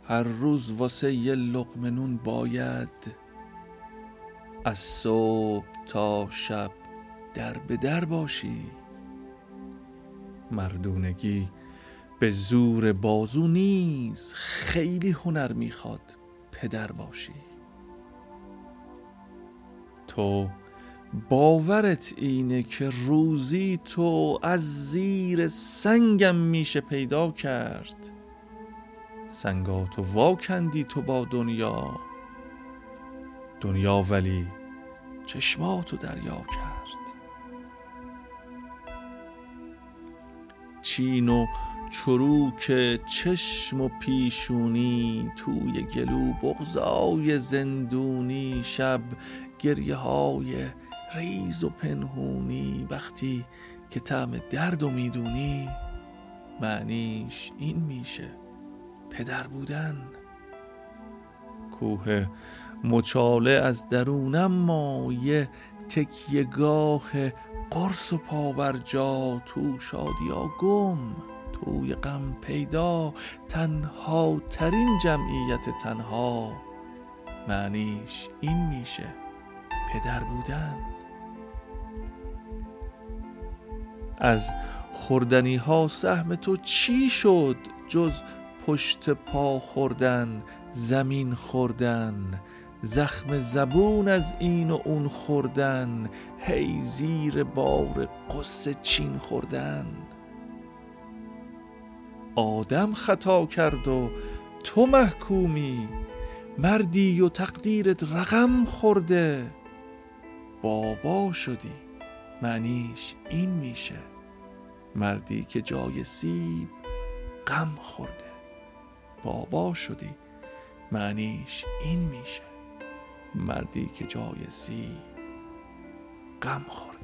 هر روز واسه یه لقمه نون باید از صبح تا شب در به در باشی. مردونگی به زور بازو نیست، خیلی هنر میخواد پدر باشی. تو باورت اینه که روزی تو از زیر سنگم میشه پیدا کرد. سنگاتو واکندی تو با دنیا، دنیا ولی چشماتو دریا کرد. چین و چروک چشم و پیشونی، توی گلو بغضای زندونی، شب گریه های ریز و پنهونی. وقتی که طعم دردو میدونی، معنیش این میشه پدر بودن. کوه مچاله از درونم مایه، تکیهگاه قرص و پابرجا. تو شادیا گم، توی غم پیدا، تنها ترین جمعیت تنها. معنیش این میشه پدر بودن. از خوردنی ها سهم تو چی شد جز پشت پا خوردن، زمین خوردن، زخم زبون از این و اون خوردن، هی زیر بار غصه چین خوردن. آدم خطا کرد و تو محکومی، مردی و تقدیرت رقم خورده. بابا شدی، معنیش این میشه مردی که جای سیب غم خورده. بابا شدی، معنیش این میشه مردی که جای سیب غم خورده.